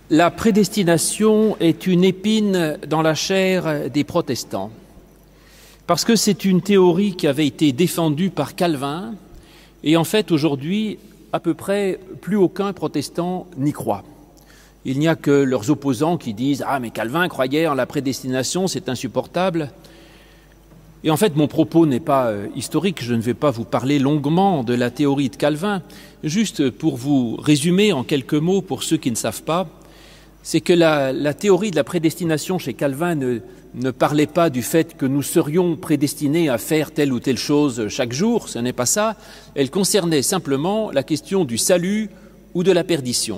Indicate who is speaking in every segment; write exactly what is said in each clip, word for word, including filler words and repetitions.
Speaker 1: La prédestination est une épine dans la chair des protestants, parce que c'est une théorie qui avait été défendue par Calvin, et en fait aujourd'hui, à peu près plus aucun protestant n'y croit. Il n'y a que leurs opposants qui disent « Ah, mais Calvin croyait en la prédestination, c'est insupportable ». Et en fait, mon propos n'est pas euh, historique, je ne vais pas vous parler longuement de la théorie de Calvin, juste pour vous résumer en quelques mots pour ceux qui ne savent pas, c'est que la, la théorie de la prédestination chez Calvin ne, ne parlait pas du fait que nous serions prédestinés à faire telle ou telle chose chaque jour, ce n'est pas ça, elle concernait simplement la question du salut ou de la perdition.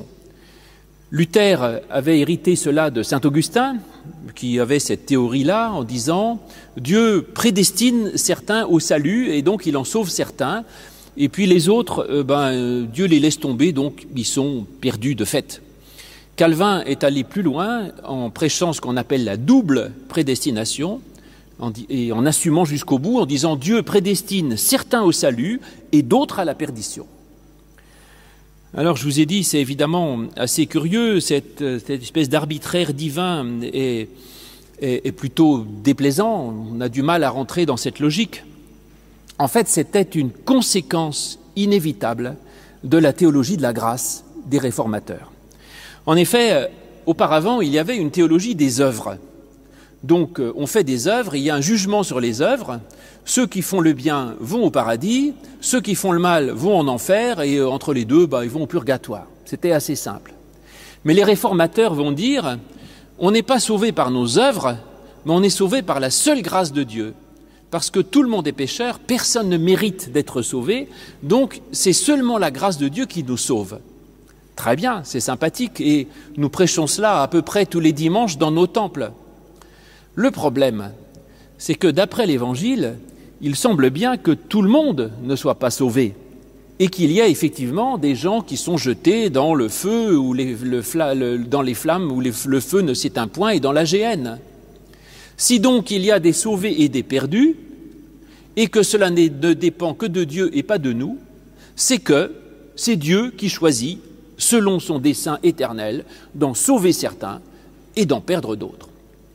Speaker 1: Luther avait hérité cela de saint Augustin, qui avait cette théorie-là en disant « Dieu prédestine certains au salut et donc il en sauve certains, et puis les autres, euh, ben, Dieu les laisse tomber, donc ils sont perdus de fait ». Calvin est allé plus loin en prêchant ce qu'on appelle la double prédestination en et en assumant jusqu'au bout en disant « Dieu prédestine certains au salut et d'autres à la perdition ». Alors je vous ai dit, c'est évidemment assez curieux, cette, cette espèce d'arbitraire divin est, est, est plutôt déplaisant, on a du mal à rentrer dans cette logique. En fait, c'était une conséquence inévitable de la théologie de la grâce des réformateurs. En effet, auparavant, il y avait une théologie des œuvres. Donc, on fait des œuvres, il y a un jugement sur les œuvres. Ceux qui font le bien vont au paradis, ceux qui font le mal vont en enfer, et entre les deux, bah, ils vont au purgatoire. C'était assez simple. Mais les réformateurs vont dire, on n'est pas sauvé par nos œuvres, mais on est sauvé par la seule grâce de Dieu. Parce que tout le monde est pécheur, personne ne mérite d'être sauvé, donc c'est seulement la grâce de Dieu qui nous sauve. Très bien, c'est sympathique, et nous prêchons cela à peu près tous les dimanches dans nos temples. Le problème, c'est que d'après l'Évangile, il semble bien que tout le monde ne soit pas sauvé et qu'il y a effectivement des gens qui sont jetés dans le feu ou les, le, le, dans les flammes où les, le feu ne s'éteint point et dans la géhenne. Si donc il y a des sauvés et des perdus et que cela ne dépend que de Dieu et pas de nous, c'est que c'est Dieu qui choisit, selon son dessein éternel, d'en sauver certains et d'en perdre d'autres.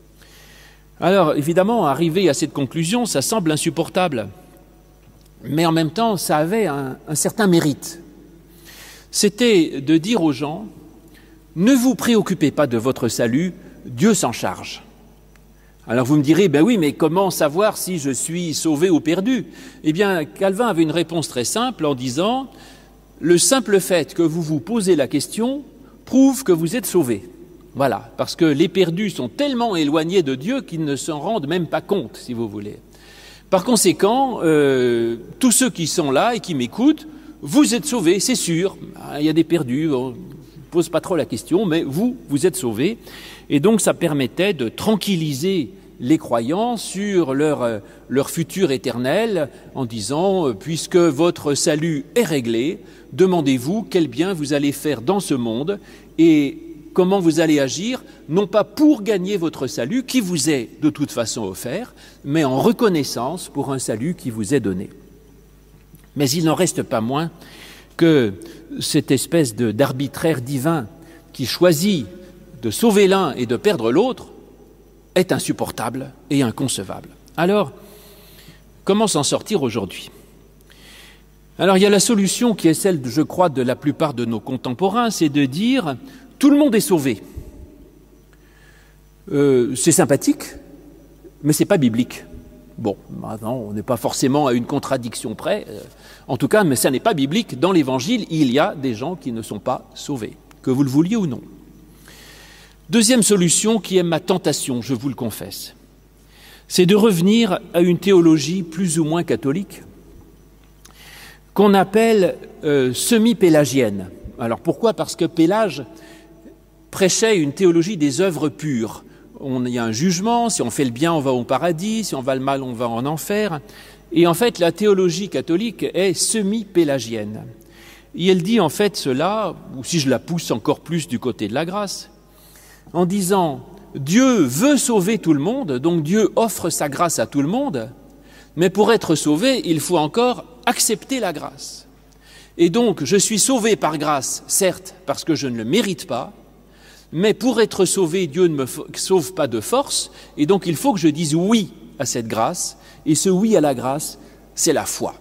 Speaker 1: Alors, évidemment, arriver à cette conclusion, ça semble insupportable. Mais en même temps, ça avait un, un certain mérite. C'était de dire aux gens, ne vous préoccupez pas de votre salut, Dieu s'en charge. Alors vous me direz, ben oui, mais comment savoir si je suis sauvé ou perdu? Eh bien, Calvin avait une réponse très simple en disant, le simple fait que vous vous posez la question prouve que vous êtes sauvé. Voilà, parce que les perdus sont tellement éloignés de Dieu qu'ils ne s'en rendent même pas compte, si vous voulez. Par conséquent, euh, tous ceux qui sont là et qui m'écoutent, vous êtes sauvés, c'est sûr. Il y a des perdus, on ne pose pas trop la question, mais vous, vous êtes sauvés. Et donc ça permettait de tranquilliser les croyants sur leur, leur futur éternel en disant, puisque votre salut est réglé, demandez-vous quel bien vous allez faire dans ce monde et comment vous allez agir, non pas pour gagner votre salut, qui vous est de toute façon offert, mais en reconnaissance pour un salut qui vous est donné. Mais il n'en reste pas moins que cette espèce de, d'arbitraire divin qui choisit de sauver l'un et de perdre l'autre est insupportable et inconcevable. Alors, comment s'en sortir aujourd'hui ? Alors, il y a la solution qui est celle, je crois, de la plupart de nos contemporains, c'est de dire tout le monde est sauvé. Euh, c'est sympathique, mais c'est pas biblique. Bon, maintenant, on n'est pas forcément à une contradiction près. Euh, en tout cas, mais ça n'est pas biblique. Dans l'Évangile, il y a des gens qui ne sont pas sauvés, que vous le vouliez ou non. Deuxième solution, qui est ma tentation, je vous le confesse, c'est de revenir à une théologie plus ou moins catholique qu'on appelle euh, semi-pélagienne. Alors pourquoi ? Parce que Pélage prêchait une théologie des œuvres pures. On, il y a un jugement, si on fait le bien, on va au paradis, si on va le mal, on va en enfer. Et en fait, la théologie catholique est semi-pélagienne. Et elle dit en fait cela, ou si je la pousse encore plus du côté de la grâce, en disant « Dieu veut sauver tout le monde, donc Dieu offre sa grâce à tout le monde, mais pour être sauvé, il faut encore accepter la grâce. Et donc, je suis sauvé par grâce, certes, parce que je ne le mérite pas, mais pour être sauvé, Dieu ne me sauve pas de force, et donc il faut que je dise oui à cette grâce, et ce oui à la grâce, c'est la foi.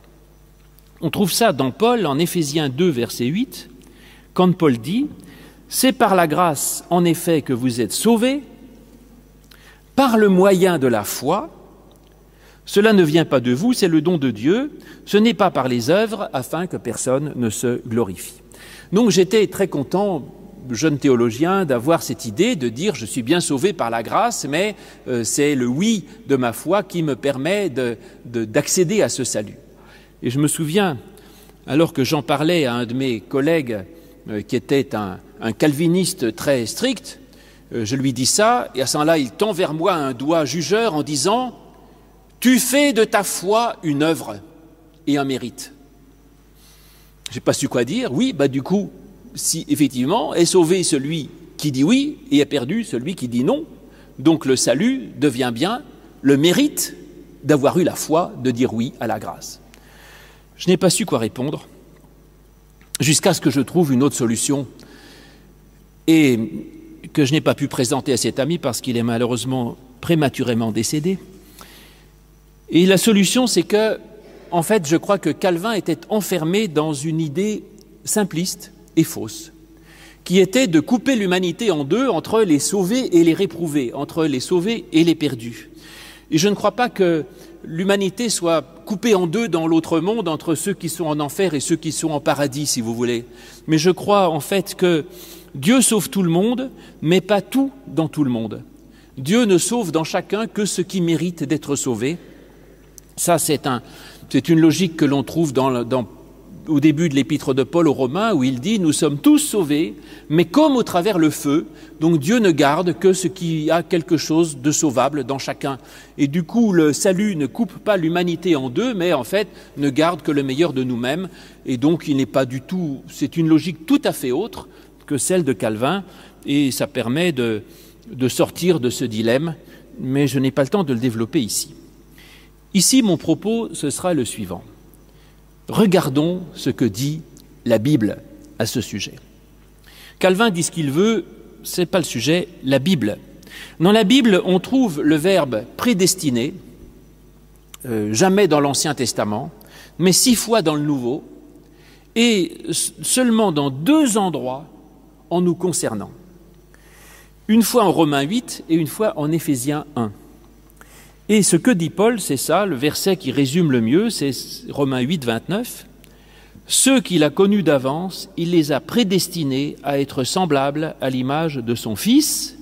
Speaker 1: On trouve ça dans Paul, en Éphésiens deux, verset huit, quand Paul dit « C'est par la grâce, en effet, que vous êtes sauvés, par le moyen de la foi. Cela ne vient pas de vous, c'est le don de Dieu. Ce n'est pas par les œuvres, afin que personne ne se glorifie. » Donc j'étais très content, jeune théologien, d'avoir cette idée de dire « Je suis bien sauvé par la grâce, mais euh, c'est le oui de ma foi qui me permet de, de, d'accéder à ce salut. » Et je me souviens, alors que j'en parlais à un de mes collègues euh, qui était un, un calviniste très strict, euh, je lui dis ça, et à ce moment-là, il tend vers moi un doigt jugeur en disant « Tu fais de ta foi une œuvre et un mérite. » Je n'ai pas su quoi dire. Oui, bah du coup, si effectivement est sauvé celui qui dit oui et est perdu celui qui dit non, donc le salut devient bien le mérite d'avoir eu la foi de dire oui à la grâce. Je n'ai pas su quoi répondre, jusqu'à ce que je trouve une autre solution, et que je n'ai pas pu présenter à cet ami parce qu'il est malheureusement prématurément décédé. Et la solution, c'est que, en fait, je crois que Calvin était enfermé dans une idée simpliste et fausse, qui était de couper l'humanité en deux, entre les sauvés et les réprouvés, entre les sauvés et les perdus. Et je ne crois pas que l'humanité soit coupée en deux dans l'autre monde, entre ceux qui sont en enfer et ceux qui sont en paradis, si vous voulez. Mais je crois en fait que Dieu sauve tout le monde, mais pas tout dans tout le monde. Dieu ne sauve dans chacun que ce qui mérite d'être sauvé. Ça, c'est, un, c'est une logique que l'on trouve dans, dans, au début de l'épître de Paul aux Romains, où il dit « Nous sommes tous sauvés, mais comme au travers le feu, donc Dieu ne garde que ce qui a quelque chose de sauvable dans chacun. » Et du coup, le salut ne coupe pas l'humanité en deux, mais en fait, ne garde que le meilleur de nous-mêmes. Et donc, il n'est pas du tout... C'est une logique tout à fait autre que celle de Calvin, et ça permet de, de sortir de ce dilemme, mais je n'ai pas le temps de le développer ici. Ici, mon propos, ce sera le suivant. Regardons ce que dit la Bible à ce sujet. Calvin dit ce qu'il veut, ce n'est pas le sujet, la Bible. Dans la Bible, on trouve le verbe prédestiné, euh, jamais dans l'Ancien Testament, mais six fois dans le Nouveau, et seulement dans deux endroits en nous concernant. Une fois en Romains huit et une fois en Éphésiens un. Et ce que dit Paul, c'est ça, le verset qui résume le mieux, c'est Romains huit, vingt-neuf. « Ceux qu'il a connus d'avance, il les a prédestinés à être semblables à l'image de son Fils,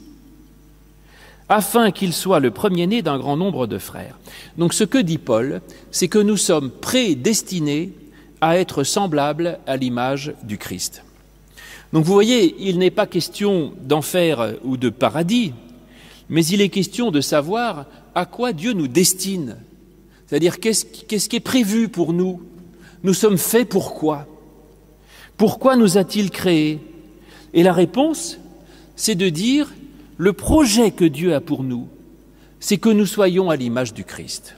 Speaker 1: afin qu'il soit le premier-né d'un grand nombre de frères. » Donc ce que dit Paul, c'est que nous sommes prédestinés à être semblables à l'image du Christ. Donc vous voyez, il n'est pas question d'enfer ou de paradis, mais il est question de savoir à quoi Dieu nous destine. C'est-à-dire, qu'est-ce, qu'est-ce qui est prévu pour nous? Nous sommes faits pour quoi? Pourquoi nous a-t-il créés? Et la réponse, c'est de dire, le projet que Dieu a pour nous, c'est que nous soyons à l'image du Christ.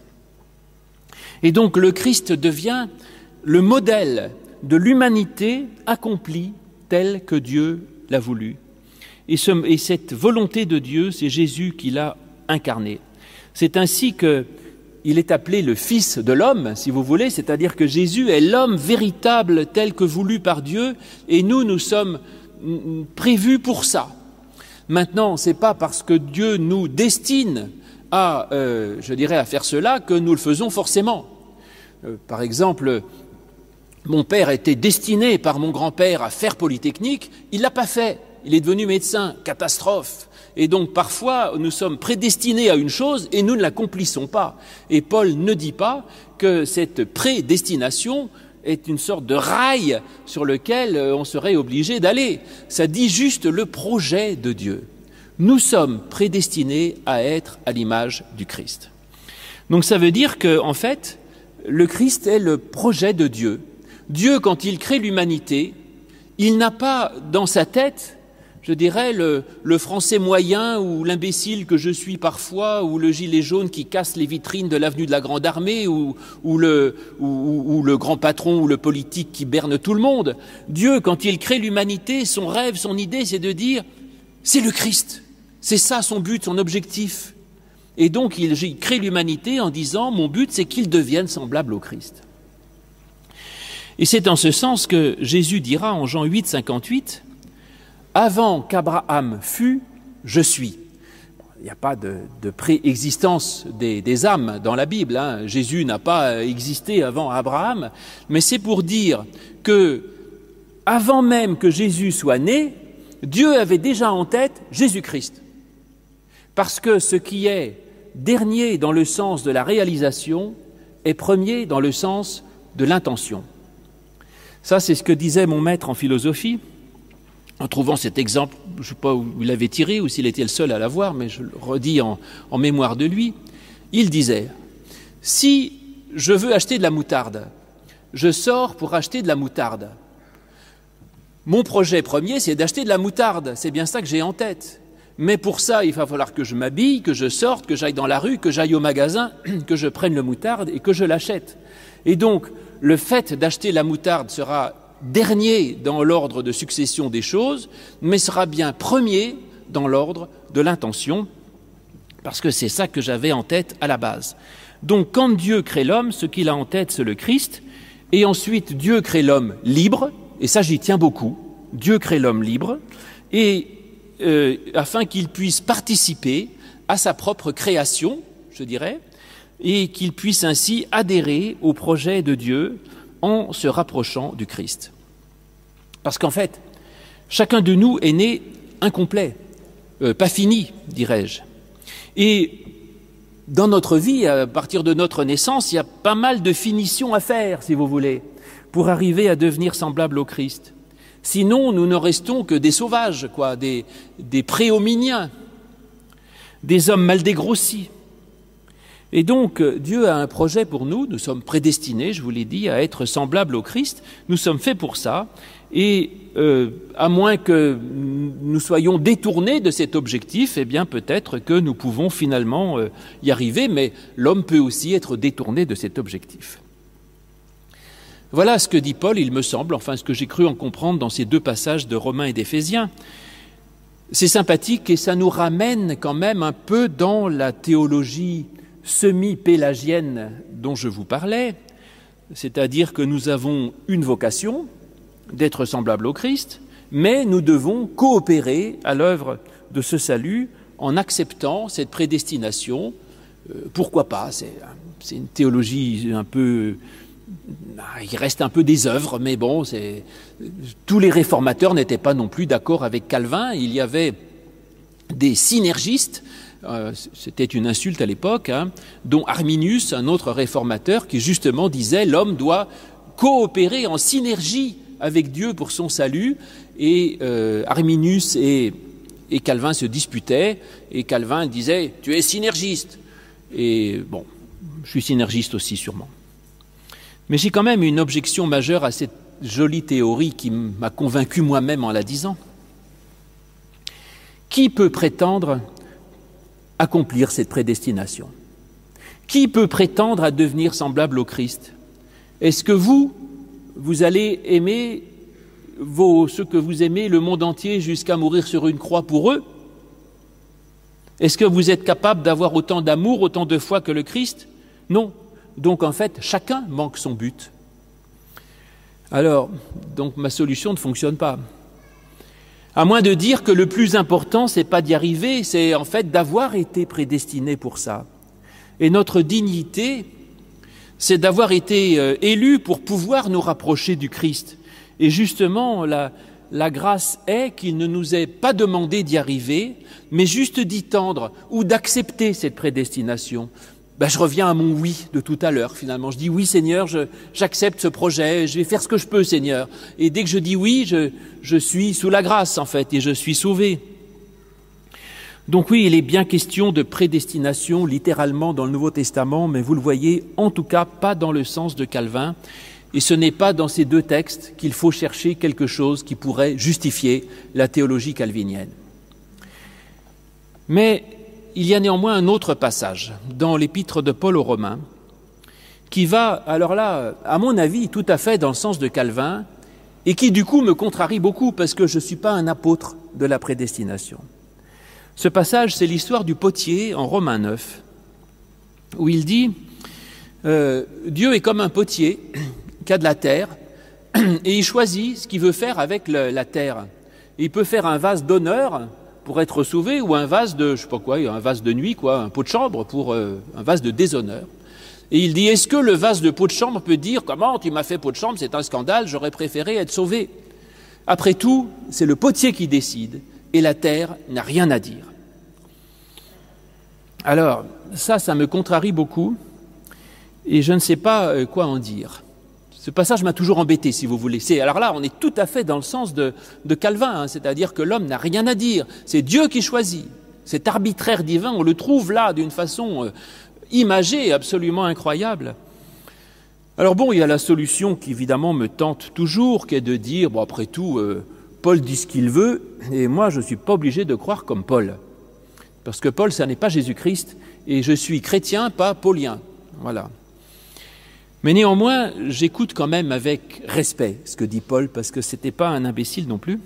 Speaker 1: Et donc, le Christ devient le modèle de l'humanité accomplie telle que Dieu l'a voulu. Et, ce, et cette volonté de Dieu, c'est Jésus qui l'a incarné. C'est ainsi qu'il est appelé le Fils de l'homme, si vous voulez, c'est-à-dire que Jésus est l'homme véritable tel que voulu par Dieu, et nous, nous sommes prévus pour ça. Maintenant, ce n'est pas parce que Dieu nous destine à, euh, je dirais, à faire cela que nous le faisons forcément. Euh, par exemple, mon père était destiné par mon grand-père à faire Polytechnique, il ne l'a pas fait, il est devenu médecin, catastrophe. Et donc parfois nous sommes prédestinés à une chose et nous ne l'accomplissons pas. Et Paul ne dit pas que cette prédestination est une sorte de rail sur lequel on serait obligé d'aller. Ça dit juste le projet de Dieu. Nous sommes prédestinés à être à l'image du Christ. Donc ça veut dire que, en fait, le Christ est le projet de Dieu. Dieu, quand il crée l'humanité, il n'a pas dans sa tête, je dirais, le, le français moyen ou l'imbécile que je suis parfois, ou le gilet jaune qui casse les vitrines de l'avenue de la Grande Armée, ou, ou, le, ou, ou le grand patron ou le politique qui berne tout le monde. Dieu, quand il crée l'humanité, son rêve, son idée, c'est de dire c'est le Christ. C'est ça son but, son objectif. Et donc il, il crée l'humanité en disant « Mon but, c'est qu'il devienne semblable au Christ ». Et c'est en ce sens que Jésus dira en Jean huit, cinquante-huit « Avant qu'Abraham fût, je suis ». Il n'y a pas de, de préexistence des, des âmes dans la Bible. Hein. Jésus n'a pas existé avant Abraham, mais c'est pour dire que, avant même que Jésus soit né, Dieu avait déjà en tête Jésus-Christ. Parce que ce qui est dernier dans le sens de la réalisation est premier dans le sens de l'intention. Ça, c'est ce que disait mon maître en philosophie. En trouvant cet exemple, je ne sais pas où il l'avait tiré ou s'il était le seul à l'avoir, mais je le redis en, en mémoire de lui, il disait « Si je veux acheter de la moutarde, je sors pour acheter de la moutarde. Mon projet premier, c'est d'acheter de la moutarde, c'est bien ça que j'ai en tête. Mais pour ça, il va falloir que je m'habille, que je sorte, que j'aille dans la rue, que j'aille au magasin, que je prenne le moutarde et que je l'achète. Et donc, le fait d'acheter la moutarde sera dernier dans l'ordre de succession des choses, mais sera bien premier dans l'ordre de l'intention, parce que c'est ça que j'avais en tête à la base. Donc quand Dieu crée l'homme, ce qu'il a en tête, c'est le Christ, et ensuite Dieu crée l'homme libre, et ça j'y tiens beaucoup, Dieu crée l'homme libre, et euh, afin qu'il puisse participer à sa propre création, je dirais, et qu'il puisse ainsi adhérer au projet de Dieu en se rapprochant du Christ. Parce qu'en fait, chacun de nous est né incomplet, euh, pas fini, dirais-je. Et dans notre vie, à partir de notre naissance, il y a pas mal de finitions à faire, si vous voulez, pour arriver à devenir semblable au Christ. Sinon, nous ne restons que des sauvages, quoi, des, des préhominiens, des hommes mal dégrossis. Et donc, Dieu a un projet pour nous, nous sommes prédestinés, je vous l'ai dit, à être semblables au Christ, nous sommes faits pour ça, et euh, à moins que nous soyons détournés de cet objectif, eh bien peut-être que nous pouvons finalement euh, y arriver, mais l'homme peut aussi être détourné de cet objectif. Voilà ce que dit Paul, il me semble, enfin ce que j'ai cru en comprendre dans ces deux passages de Romains et d'Éphésiens. C'est sympathique et ça nous ramène quand même un peu dans la théologie semi-pélagienne dont je vous parlais, c'est-à-dire que nous avons une vocation d'être semblable au Christ, mais nous devons coopérer à l'œuvre de ce salut en acceptant cette prédestination. Euh, pourquoi pas, c'est, c'est une théologie un peu... Il reste un peu des œuvres, mais bon, c'est, tous les réformateurs n'étaient pas non plus d'accord avec Calvin. Il y avait des synergistes, euh, c'était une insulte à l'époque, hein, dont Arminius, un autre réformateur, qui justement disait l'homme doit coopérer en synergie avec Dieu pour son salut. Et euh, Arminius et, et Calvin se disputaient, et Calvin disait « tu es synergiste ». Et bon, je suis synergiste aussi sûrement. Mais j'ai quand même une objection majeure à cette jolie théorie qui m'a convaincu moi-même en la disant. Qui peut prétendre accomplir cette prédestination? Qui peut prétendre à devenir semblable au Christ? Est-ce que vous, vous allez aimer vos, ceux que vous aimez, le monde entier, jusqu'à mourir sur une croix pour eux? Est-ce que vous êtes capable d'avoir autant d'amour, autant de foi que le Christ? Non. Donc en fait, chacun manque son but. Alors, donc ma solution ne fonctionne pas. À moins de dire que le plus important, c'est pas d'y arriver, c'est en fait d'avoir été prédestiné pour ça. Et notre dignité, c'est d'avoir été euh, élus pour pouvoir nous rapprocher du Christ. Et justement, la, la grâce est qu'il ne nous est pas demandé d'y arriver, mais juste d'y tendre ou d'accepter cette prédestination. Ben, je reviens à mon oui de tout à l'heure, finalement. Je dis oui, Seigneur, je, j'accepte ce projet, je vais faire ce que je peux, Seigneur. Et dès que je dis oui, je, je suis sous la grâce, en fait, et je suis sauvé. Donc oui, il est bien question de prédestination, littéralement, dans le Nouveau Testament, mais vous le voyez, en tout cas, pas dans le sens de Calvin. Et ce n'est pas dans ces deux textes qu'il faut chercher quelque chose qui pourrait justifier la théologie calvinienne. Mais il y a néanmoins un autre passage dans l'épître de Paul aux Romains qui va, alors là, à mon avis, tout à fait dans le sens de Calvin et qui du coup me contrarie beaucoup parce que je ne suis pas un apôtre de la prédestination. Ce passage, c'est l'histoire du potier en Romains neuf, où il dit euh, « Dieu est comme un potier qui a de la terre, et il choisit ce qu'il veut faire avec le, la terre. Il peut faire un vase d'honneur pour être sauvé, ou un vase de, je sais pas quoi, un vase de nuit, quoi, un pot de chambre pour euh, un vase de déshonneur. Et il dit, est-ce que le vase de pot de chambre peut dire, comment tu m'as fait pot de chambre, c'est un scandale, j'aurais préféré être sauvé. Après tout, c'est le potier qui décide, et la terre n'a rien à dire. Alors, ça, ça me contrarie beaucoup, et je ne sais pas quoi en dire. Ce passage m'a toujours embêté, si vous voulez. C'est, alors là, on est tout à fait dans le sens de, de Calvin, hein, c'est-à-dire que l'homme n'a rien à dire. C'est Dieu qui choisit. Cet arbitraire divin, on le trouve là d'une façon euh, imagée, absolument incroyable. Alors bon, il y a la solution qui évidemment me tente toujours, qui est de dire, bon après tout, euh, Paul dit ce qu'il veut, et moi je ne suis pas obligé de croire comme Paul. Parce que Paul, ça n'est pas Jésus-Christ, et je suis chrétien, pas paulien. Voilà. Mais néanmoins, j'écoute quand même avec respect ce que dit Paul, parce que ce n'était pas un imbécile non plus.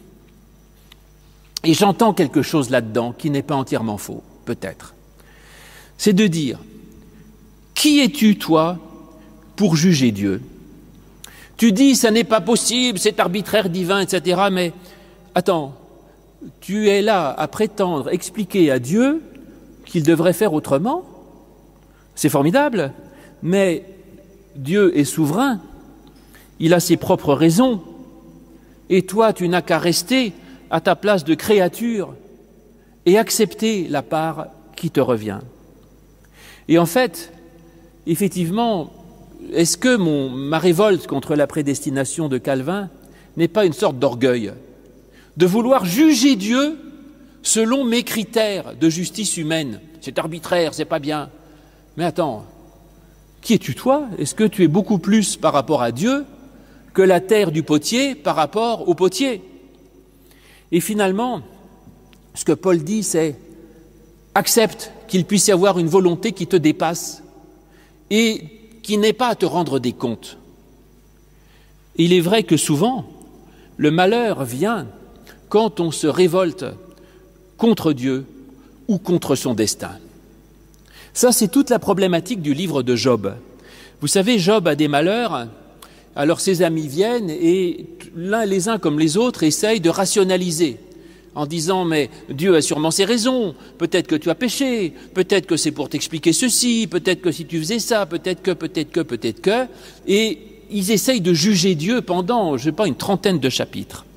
Speaker 1: Et j'entends quelque chose là-dedans qui n'est pas entièrement faux, peut-être. C'est de dire, qui es-tu, toi, pour juger Dieu? Tu dis, ça n'est pas possible, c'est arbitraire divin, et cetera. Mais attends, tu es là à prétendre expliquer à Dieu qu'il devrait faire autrement? C'est formidable, mais Dieu est souverain, il a ses propres raisons, et toi, tu n'as qu'à rester à ta place de créature et accepter la part qui te revient. Et en fait, effectivement, est-ce que mon, ma révolte contre la prédestination de Calvin n'est pas une sorte d'orgueil, de vouloir juger Dieu selon mes critères de justice humaine? C'est arbitraire, c'est pas bien. Mais attends, qui es-tu toi? Est-ce que tu es beaucoup plus par rapport à Dieu que la terre du potier par rapport au potier? Et finalement, ce que Paul dit, c'est accepte qu'il puisse y avoir une volonté qui te dépasse et qui n'ait pas à te rendre des comptes. Et il est vrai que souvent, le malheur vient quand on se révolte contre Dieu ou contre son destin. Ça, c'est toute la problématique du livre de Job. Vous savez, Job a des malheurs, alors ses amis viennent et l'un, les uns comme les autres essayent de rationaliser en disant « mais Dieu a sûrement ses raisons, peut-être que tu as péché, peut-être que c'est pour t'expliquer ceci, peut-être que si tu faisais ça, peut-être que, peut-être que, peut-être que » et ils essayent de juger Dieu pendant, je ne sais pas, une trentaine de chapitres.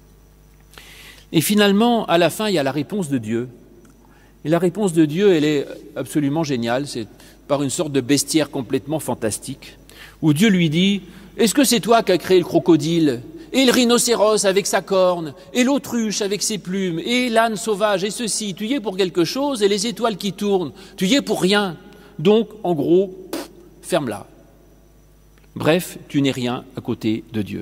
Speaker 1: Et finalement, à la fin, il y a la réponse de Dieu. Et la réponse de Dieu, elle est absolument géniale, c'est par une sorte de bestiaire complètement fantastique, où Dieu lui dit « Est-ce que c'est toi qui as créé le crocodile, et le rhinocéros avec sa corne, et l'autruche avec ses plumes, et l'âne sauvage, et ceci, tu y es pour quelque chose, et les étoiles qui tournent, tu y es pour rien. Donc, en gros, pff, ferme-la. Bref, tu n'es rien à côté de Dieu. »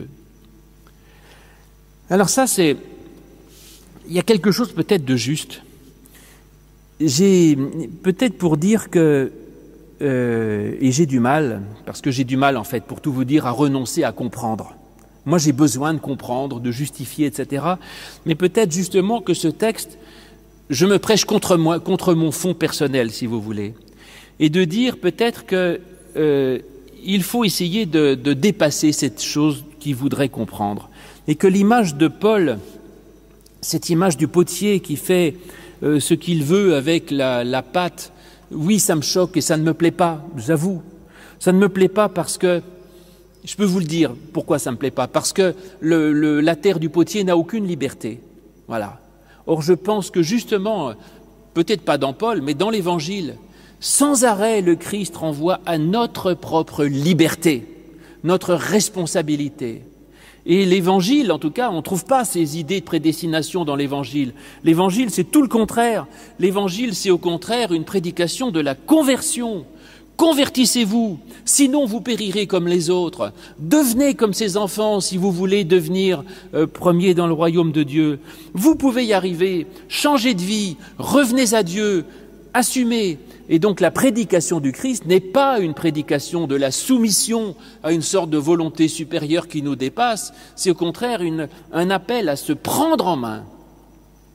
Speaker 1: Alors ça, c'est... Il y a quelque chose peut-être de juste. J'ai peut-être pour dire que, euh, et j'ai du mal, parce que j'ai du mal en fait, pour tout vous dire, à renoncer à comprendre. Moi j'ai besoin de comprendre, de justifier, et cetera. Mais peut-être justement que ce texte, je me prêche contre moi, contre mon fond personnel, si vous voulez. Et de dire peut-être que euh, il faut essayer de, de dépasser cette chose qu'il voudrait comprendre. Et que l'image de Paul, cette image du potier qui fait Euh, ce qu'il veut avec la, la pâte, oui, ça me choque et ça ne me plaît pas, j'avoue. Ça ne me plaît pas parce que, je peux vous le dire, pourquoi ça ne me plaît pas, parce que le, le, la terre du potier n'a aucune liberté. Voilà. Or, je pense que justement, peut-être pas dans Paul, mais dans l'Évangile, sans arrêt, le Christ renvoie à notre propre liberté, notre responsabilité. Et l'Évangile, en tout cas, on ne trouve pas ces idées de prédestination dans l'Évangile. L'Évangile, c'est tout le contraire. L'Évangile, c'est au contraire une prédication de la conversion. Convertissez-vous, sinon vous périrez comme les autres. Devenez comme ces enfants si vous voulez devenir euh, premiers dans le royaume de Dieu. Vous pouvez y arriver, changez de vie, revenez à Dieu, assumez. Et donc la prédication du Christ n'est pas une prédication de la soumission à une sorte de volonté supérieure qui nous dépasse, c'est au contraire une, un appel à se prendre en main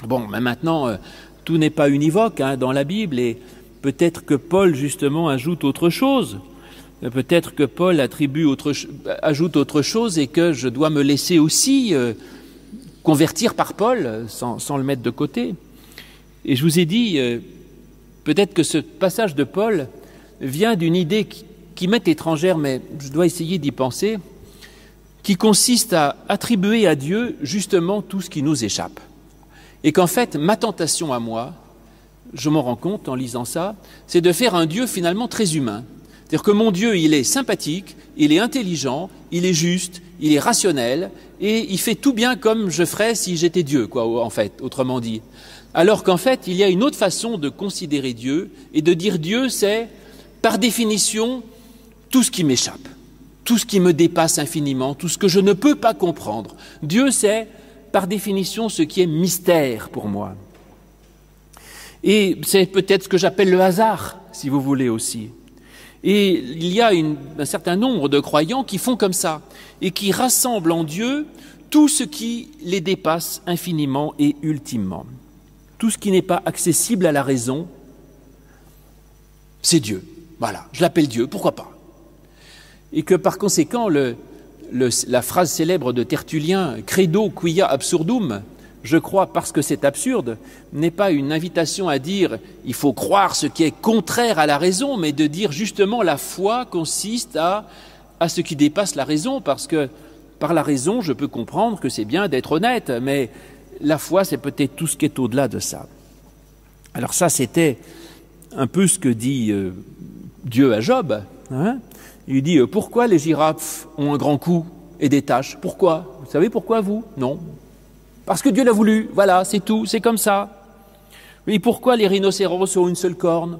Speaker 1: Bon, mais maintenant, euh, tout n'est pas univoque hein, dans la Bible, et peut-être que Paul, justement, ajoute autre chose. Peut-être que Paul attribue autre, ajoute autre chose et que je dois me laisser aussi euh, convertir par Paul, sans, sans le mettre de côté. Et je vous ai dit, euh, peut-être que ce passage de Paul vient d'une idée qui, qui m'est étrangère, mais je dois essayer d'y penser, qui consiste à attribuer à Dieu justement tout ce qui nous échappe. Et qu'en fait, ma tentation à moi, je m'en rends compte en lisant ça, c'est de faire un Dieu finalement très humain. C'est-à-dire que mon Dieu, il est sympathique, il est intelligent, il est juste, il est rationnel, et il fait tout bien comme je ferais si j'étais Dieu, quoi, en fait, autrement dit. Alors qu'en fait, il y a une autre façon de considérer Dieu, et de dire Dieu, c'est, par définition, tout ce qui m'échappe, tout ce qui me dépasse infiniment, tout ce que je ne peux pas comprendre. Dieu, c'est, par définition, ce qui est mystère pour moi. Et c'est peut-être ce que j'appelle le hasard, si vous voulez aussi. Et il y a une, un certain nombre de croyants qui font comme ça et qui rassemblent en Dieu tout ce qui les dépasse infiniment et ultimement. Tout ce qui n'est pas accessible à la raison, c'est Dieu. Voilà, je l'appelle Dieu, pourquoi pas? Et que par conséquent, le, le, la phrase célèbre de Tertullien, « Credo quia absurdum », je crois parce que c'est absurde, n'est pas une invitation à dire il faut croire ce qui est contraire à la raison, mais de dire justement la foi consiste à, à ce qui dépasse la raison, parce que par la raison, je peux comprendre que c'est bien d'être honnête, mais la foi, c'est peut-être tout ce qui est au-delà de ça. Alors ça, c'était un peu ce que dit euh, Dieu à Job. Hein. Il dit, euh, pourquoi les girafes ont un grand cou et des taches? Pourquoi? Vous savez pourquoi, vous? Non. Parce que Dieu l'a voulu, voilà, c'est tout, c'est comme ça. Et pourquoi les rhinocéros ont une seule corne?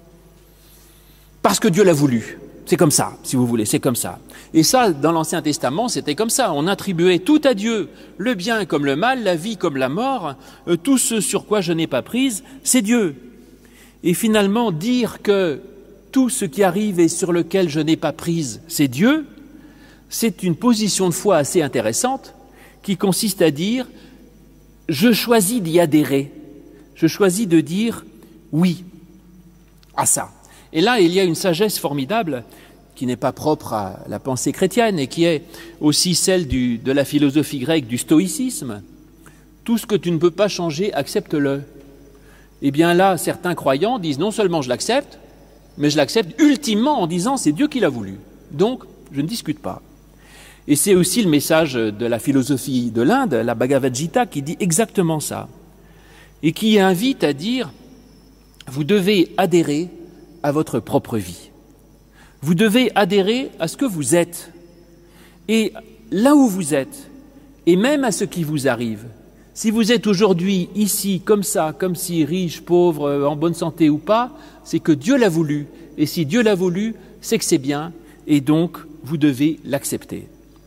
Speaker 1: Parce que Dieu l'a voulu. C'est comme ça, si vous voulez, c'est comme ça. Et ça, dans l'Ancien Testament, c'était comme ça. On attribuait tout à Dieu, le bien comme le mal, la vie comme la mort, euh, tout ce sur quoi je n'ai pas prise, c'est Dieu. Et finalement, dire que tout ce qui arrive et sur lequel je n'ai pas prise, c'est Dieu, c'est une position de foi assez intéressante qui consiste à dire je choisis d'y adhérer, je choisis de dire oui à ça. Et là, il y a une sagesse formidable qui n'est pas propre à la pensée chrétienne et qui est aussi celle du, de la philosophie grecque du stoïcisme. Tout ce que tu ne peux pas changer, accepte-le. Eh bien là, certains croyants disent non seulement je l'accepte, mais je l'accepte ultimement en disant c'est Dieu qui l'a voulu. Donc, je ne discute pas. Et c'est aussi le message de la philosophie de l'Inde, la Bhagavad Gita, qui dit exactement ça. Et qui invite à dire, vous devez adhérer à votre propre vie. Vous devez adhérer à ce que vous êtes. Et là où vous êtes, et même à ce qui vous arrive, si vous êtes aujourd'hui ici, comme ça, comme si riche, pauvre, en bonne santé ou pas, c'est que Dieu l'a voulu. Et si Dieu l'a voulu, c'est que c'est bien, et donc vous devez l'accepter.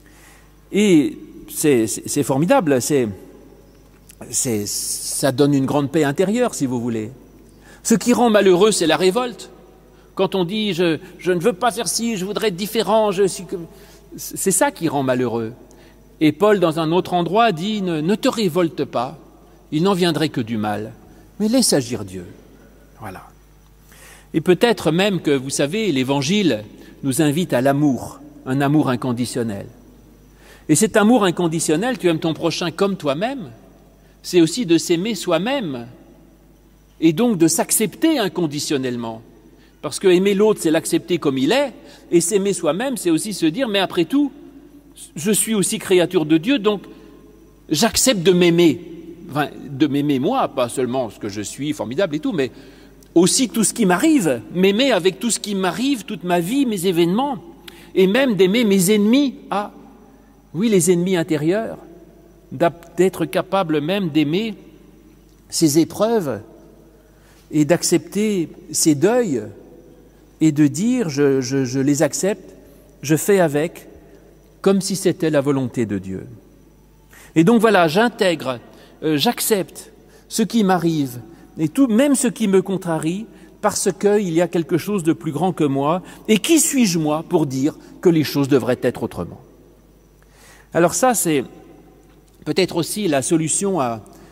Speaker 1: Et c'est, c'est, c'est formidable, c'est, c'est, ça donne une grande paix intérieure, si vous voulez. Ce qui rend malheureux, c'est la révolte. Quand on dit je, « je ne veux pas faire ci, je voudrais être différent », je suis... c'est ça qui rend malheureux. Et Paul, dans un autre endroit, dit ne, « ne te révolte pas, il n'en viendrait que du mal, mais laisse agir Dieu. » Voilà. Et peut-être même que, vous savez, l'Évangile nous invite à l'amour, un amour inconditionnel. Et cet amour inconditionnel, tu aimes ton prochain comme toi-même, c'est aussi de s'aimer soi-même et donc de s'accepter inconditionnellement. Parce que aimer l'autre, c'est l'accepter comme il est, et s'aimer soi-même, c'est aussi se dire, mais après tout, je suis aussi créature de Dieu, donc j'accepte de m'aimer. Enfin, de m'aimer moi, pas seulement ce que je suis, formidable et tout, mais aussi tout ce qui m'arrive, m'aimer avec tout ce qui m'arrive, toute ma vie, mes événements, et même d'aimer mes ennemis. Ah, oui, les ennemis intérieurs, d'être capable même d'aimer ces épreuves et d'accepter ces deuils et de dire je, je, je les accepte, je fais avec, comme si c'était la volonté de Dieu. Et donc voilà, j'intègre, euh, j'accepte ce qui m'arrive, et tout, même ce qui me contrarie, parce qu'il y a quelque chose de plus grand que moi, et qui suis-je moi pour dire que les choses devraient être autrement? Alors ça, c'est peut-être aussi la solution à,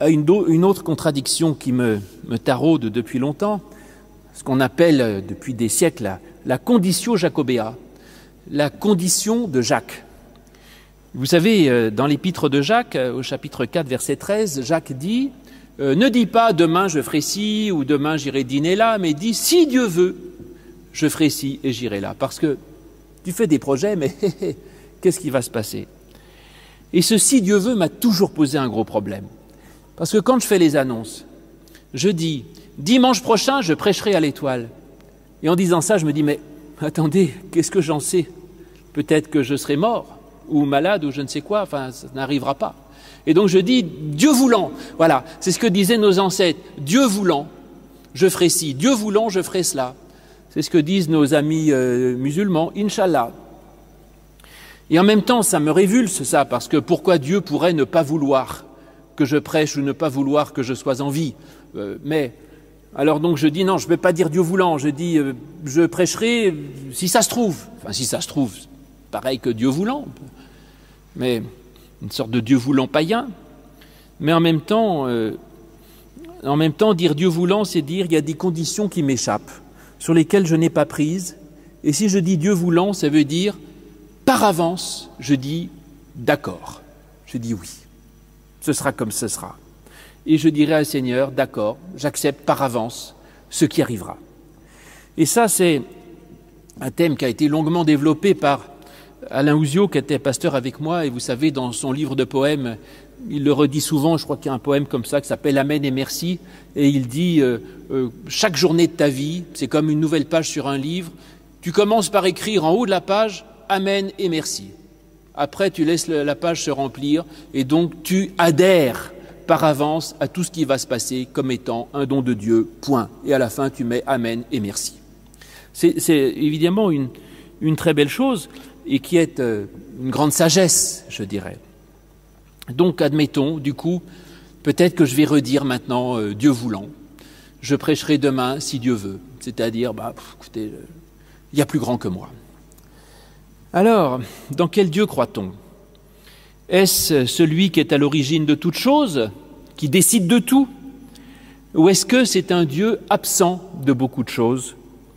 Speaker 1: à une, do- une autre contradiction qui me, me taraude depuis longtemps, ce qu'on appelle depuis des siècles la, la conditio jacobea, la condition de Jacques. Vous savez, dans l'épître de Jacques, au chapitre quatre, verset treize, Jacques dit euh, « Ne dis pas « demain je ferai ci » ou « demain j'irai dîner là », mais dis « si Dieu veut, je ferai ci et j'irai là ». Parce que tu fais des projets, mais qu'est-ce qui va se passer? Et ce « si Dieu veut » m'a toujours posé un gros problème. Parce que quand je fais les annonces, je dis « dimanche prochain, je prêcherai à l'Étoile ». Et en disant ça, je me dis « mais attendez, qu'est-ce que j'en sais? Peut-être que je serai mort ou malade, ou je ne sais quoi, enfin, ça n'arrivera pas. » Et donc je dis, Dieu voulant, voilà, c'est ce que disaient nos ancêtres, Dieu voulant, je ferai ci, Dieu voulant, je ferai cela. C'est ce que disent nos amis euh, musulmans, Inch'Allah. Et en même temps, ça me révulse ça, parce que pourquoi Dieu pourrait ne pas vouloir que je prêche ou ne pas vouloir que je sois en vie? euh, Mais, alors donc je dis, non, je ne vais pas dire Dieu voulant, je dis, euh, je prêcherai si ça se trouve. Enfin, si ça se trouve, pareil que Dieu voulant, mais une sorte de Dieu voulant païen. Mais en même temps, euh, en même temps, dire Dieu voulant, c'est dire il y a des conditions qui m'échappent, sur lesquelles je n'ai pas prise. Et si je dis Dieu voulant, ça veut dire par avance, je dis d'accord, je dis oui, ce sera comme ce sera. Et je dirai au Seigneur, d'accord, j'accepte par avance ce qui arrivera. Et ça, c'est un thème qui a été longuement développé par Alain Ouzio, qui était pasteur avec moi, et vous savez, dans son livre de poèmes, il le redit souvent, je crois qu'il y a un poème comme ça qui s'appelle « Amen et merci », et il dit euh, euh, « Chaque journée de ta vie, c'est comme une nouvelle page sur un livre, tu commences par écrire en haut de la page « Amen et merci ». Après, tu laisses la page se remplir, et donc tu adhères par avance à tout ce qui va se passer comme étant un don de Dieu, point. Et à la fin, tu mets « Amen et merci ». C'est, c'est évidemment une, une très belle chose, et qui est euh, une grande sagesse, je dirais. Donc, admettons, du coup, peut-être que je vais redire maintenant, euh, Dieu voulant, je prêcherai demain si Dieu veut, c'est-à-dire, bah, pff, écoutez, il euh, y a plus grand que moi. Alors, dans quel Dieu croit-on? Est-ce celui qui est à l'origine de toute chose, qui décide de tout? Ou est-ce que c'est un Dieu absent de beaucoup de choses?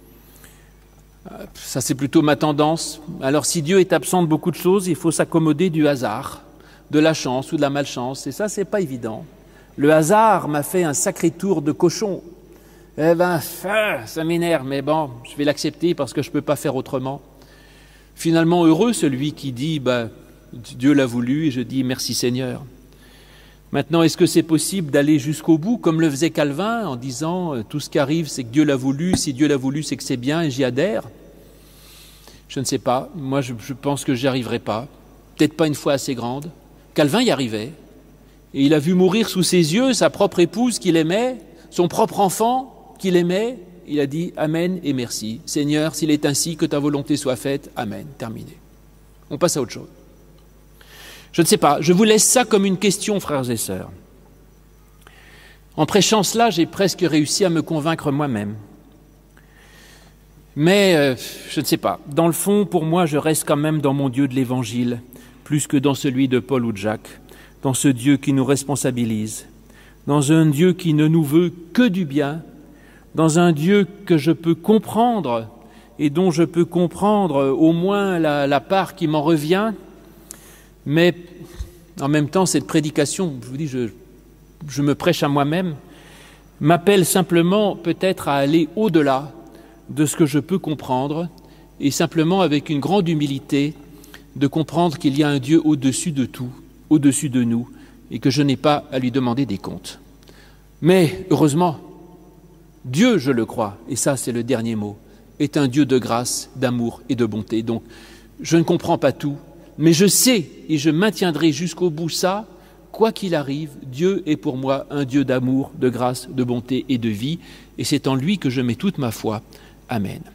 Speaker 1: Ça, c'est plutôt ma tendance. Alors, si Dieu est absent de beaucoup de choses, il faut s'accommoder du hasard, de la chance ou de la malchance. Et ça, c'est pas évident. Le hasard m'a fait un sacré tour de cochon. Eh ben, ça m'énerve, mais bon, je vais l'accepter parce que je ne peux pas faire autrement. Finalement, heureux celui qui dit, bah, Dieu l'a voulu, et je dis merci Seigneur. Maintenant, est-ce que c'est possible d'aller jusqu'au bout, comme le faisait Calvin, en disant tout ce qui arrive, c'est que Dieu l'a voulu, si Dieu l'a voulu, c'est que c'est bien, et j'y adhère? Je ne sais pas. Moi, je, je pense que j'y arriverai pas. Peut-être pas une fois assez grande. Calvin y arrivait. Et il a vu mourir sous ses yeux sa propre épouse qu'il aimait, son propre enfant qu'il aimait. Il a dit Amen et merci. Seigneur, s'il est ainsi, que ta volonté soit faite. Amen. Terminé. On passe à autre chose. Je ne sais pas, je vous laisse ça comme une question, frères et sœurs. En prêchant cela, j'ai presque réussi à me convaincre moi-même. Mais, euh, je ne sais pas, dans le fond, pour moi, je reste quand même dans mon Dieu de l'Évangile, plus que dans celui de Paul ou de Jacques, dans ce Dieu qui nous responsabilise, dans un Dieu qui ne nous veut que du bien, dans un Dieu que je peux comprendre et dont je peux comprendre au moins la, la part qui m'en revient. Mais en même temps, cette prédication, je vous dis, je, je me prêche à moi-même, m'appelle simplement peut-être à aller au-delà de ce que je peux comprendre et simplement avec une grande humilité de comprendre qu'il y a un Dieu au-dessus de tout, au-dessus de nous et que je n'ai pas à lui demander des comptes. Mais heureusement, Dieu, je le crois, et ça c'est le dernier mot, est un Dieu de grâce, d'amour et de bonté. Donc je ne comprends pas tout, mais je sais et je maintiendrai jusqu'au bout ça, quoi qu'il arrive, Dieu est pour moi un Dieu d'amour, de grâce, de bonté et de vie, et c'est en lui que je mets toute ma foi. Amen.